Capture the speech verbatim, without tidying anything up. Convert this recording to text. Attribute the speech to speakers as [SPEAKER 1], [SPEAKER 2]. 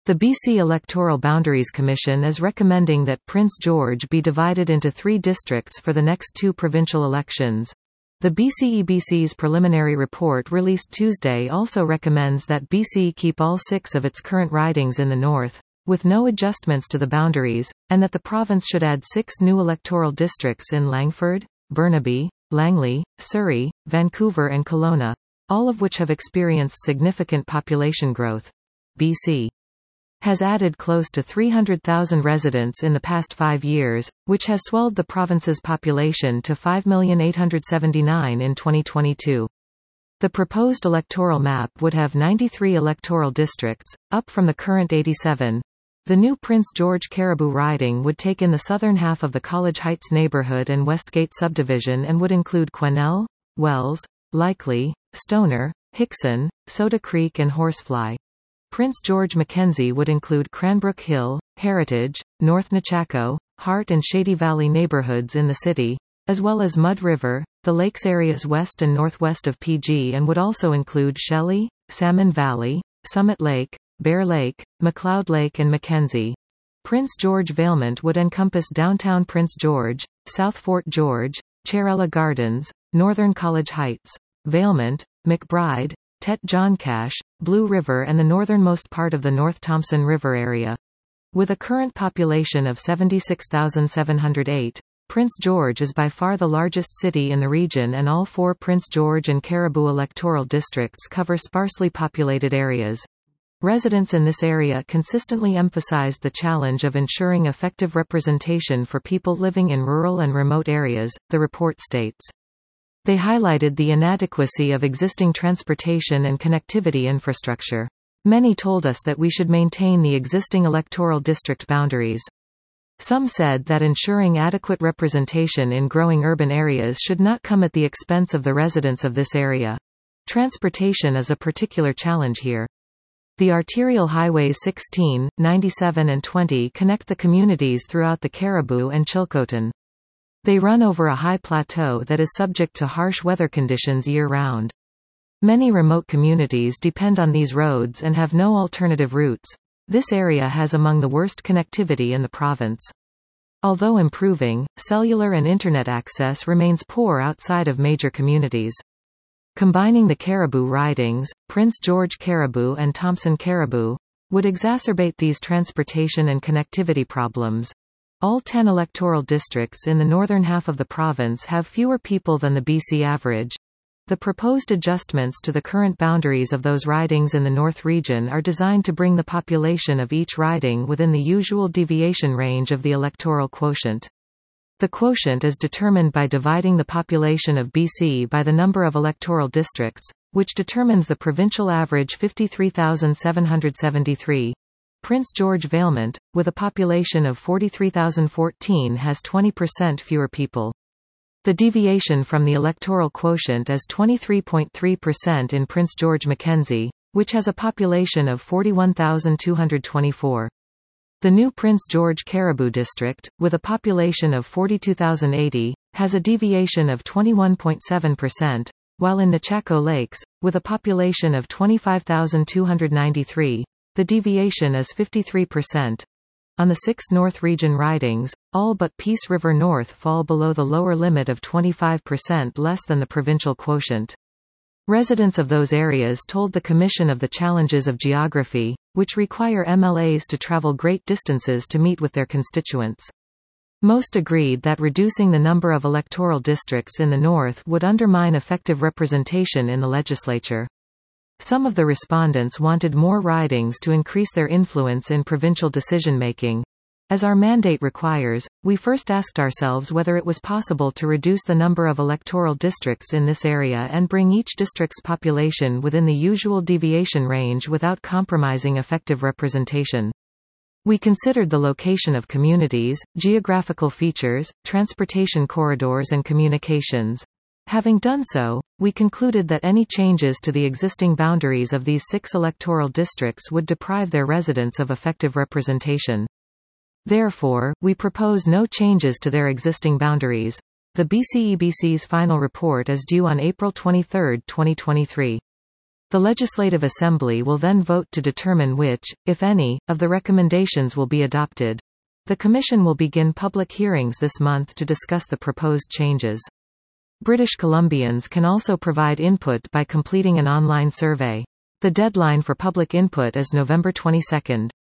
[SPEAKER 1] The B C Electoral Boundaries Commission is recommending that Prince George be divided into three districts for the next two provincial elections. The B C E B C's preliminary report released Tuesday also recommends that B C keep all six of its current ridings in the north, with no adjustments to the boundaries, and that the province should add six new electoral districts in Langford, Burnaby, Langley, Surrey, Vancouver and Kelowna, all of which have experienced significant population growth. B C has added close to three hundred thousand residents in the past five years, which has swelled the province's population to five million eight hundred seventy-nine thousand in twenty twenty-two. The proposed electoral map would have ninety-three electoral districts, up from the current eighty-seven. The new Prince George Caribou riding would take in the southern half of the College Heights neighbourhood and Westgate subdivision and would include Quesnel, Wells, Likely, Stoner, Hickson, Soda Creek and Horsefly. Prince George Mackenzie would include Cranbrook Hill, Heritage, North Nechako, Hart and Shady Valley neighborhoods in the city, as well as Mud River, the lakes areas west and northwest of P G, and would also include Shelley, Salmon Valley, Summit Lake, Bear Lake, McLeod Lake and Mackenzie. Prince George Valemount would encompass downtown Prince George, South Fort George, Charella Gardens, Northern College Heights, Valemount, McBride, Tet John Cash, Blue River and the northernmost part of the North Thompson River area. With a current population of seventy-six thousand seven hundred eight, Prince George is by far the largest city in the region, and all four Prince George and Caribou electoral districts cover sparsely populated areas. Residents in this area consistently emphasized the challenge of ensuring effective representation for people living in rural and remote areas, the report states. They highlighted the inadequacy of existing transportation and connectivity infrastructure. Many told us that we should maintain the existing electoral district boundaries. Some said that ensuring adequate representation in growing urban areas should not come at the expense of the residents of this area. Transportation is a particular challenge here. The arterial highways sixteen, ninety-seven and twenty connect the communities throughout the Caribou and Chilcotin. They run over a high plateau that is subject to harsh weather conditions year-round. Many remote communities depend on these roads and have no alternative routes. This area has among the worst connectivity in the province. Although improving, cellular and internet access remains poor outside of major communities. Combining the Caribou ridings, Prince George Caribou and Thompson Caribou, would exacerbate these transportation and connectivity problems. All ten electoral districts in the northern half of the province have fewer people than the B C average. The proposed adjustments to the current boundaries of those ridings in the North region are designed to bring the population of each riding within the usual deviation range of the electoral quotient. The quotient is determined by dividing the population of B C by the number of electoral districts, which determines the provincial average fifty-three thousand seven hundred seventy-three. Prince George Valemount, with a population of forty-three thousand fourteen, has twenty percent fewer people. The deviation from the electoral quotient is twenty-three point three percent in Prince George Mackenzie, which has a population of forty-one thousand two hundred twenty-four. The new Prince George Caribou district, with a population of forty-two thousand eighty, has a deviation of twenty-one point seven percent, while in Nechako Lakes, with a population of twenty-five thousand two hundred ninety-three, the deviation is fifty-three percent. On the six North Region ridings, all but Peace River North fall below the lower limit of twenty-five percent less than the provincial quotient. Residents of those areas told the Commission of the challenges of geography, which require M L As to travel great distances to meet with their constituents. Most agreed that reducing the number of electoral districts in the north would undermine effective representation in the legislature. Some of the respondents wanted more ridings to increase their influence in provincial decision-making. As our mandate requires, we first asked ourselves whether it was possible to reduce the number of electoral districts in this area and bring each district's population within the usual deviation range without compromising effective representation. We considered the location of communities, geographical features, transportation corridors and communications. Having done so, we concluded that any changes to the existing boundaries of these six electoral districts would deprive their residents of effective representation. Therefore, we propose no changes to their existing boundaries. The B C E B C's final report is due on April twenty-third, twenty twenty-three. The Legislative Assembly will then vote to determine which, if any, of the recommendations will be adopted. The Commission will begin public hearings this month to discuss the proposed changes. British Columbians can also provide input by completing an online survey. The deadline for public input is November twenty-second.